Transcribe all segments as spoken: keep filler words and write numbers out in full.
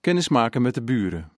Kennismaken met de buren.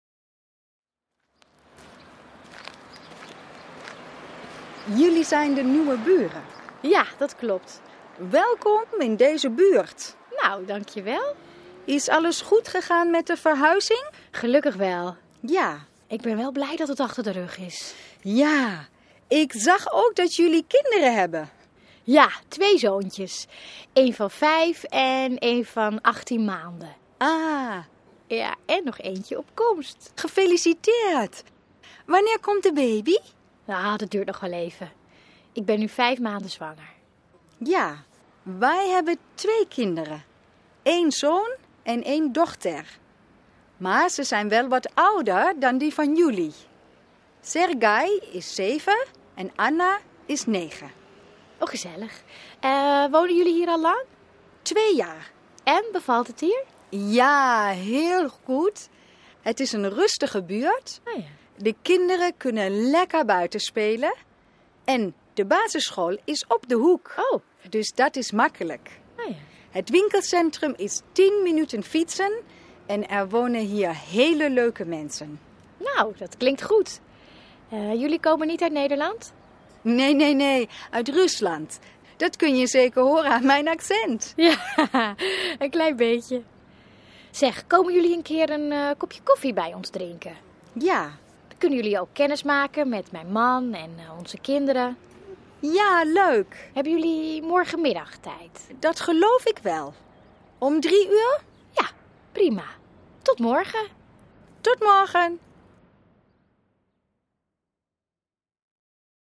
Jullie zijn de nieuwe buren. Ja, dat klopt. Welkom in deze buurt. Nou, dankjewel. Is alles goed gegaan met de verhuizing? Gelukkig wel. Ja. Ik ben wel blij dat het achter de rug is. Ja, ik zag ook dat jullie kinderen hebben. Ja, twee zoontjes. Eén van vijf en één van achttien maanden. Ah, Ja, en nog eentje op komst. gefeliciteerd. Wanneer komt de baby? Nou, dat duurt nog wel even. Ik ben nu vijf maanden zwanger. Ja, wij hebben twee kinderen. Eén zoon en één dochter. Maar ze zijn wel wat ouder dan die van jullie. Sergei is zeven en Anna is negen. Oh, gezellig. Eh, wonen jullie hier al lang? Twee jaar. En, bevalt het hier? Ja, heel goed. Het is een rustige buurt. Oh ja. De kinderen kunnen lekker buiten spelen. En de basisschool is op de hoek. Oh, Dus dat is makkelijk. oh ja. Het winkelcentrum is tien minuten fietsen. En er wonen hier hele leuke mensen. Nou, dat klinkt goed. Eh, jullie komen niet uit Nederland? Nee, nee, nee. Uit Rusland. Dat kun je zeker horen aan mijn accent. Ja, een klein beetje. Zeg, komen jullie een keer een eh, kopje koffie bij ons drinken? Ja. Dan kunnen jullie ook kennis maken met mijn man en eh, onze kinderen. Ja, leuk. Hebben jullie morgenmiddag tijd? Dat geloof ik wel. Om drie uur? Ja, prima. Tot morgen. Tot morgen.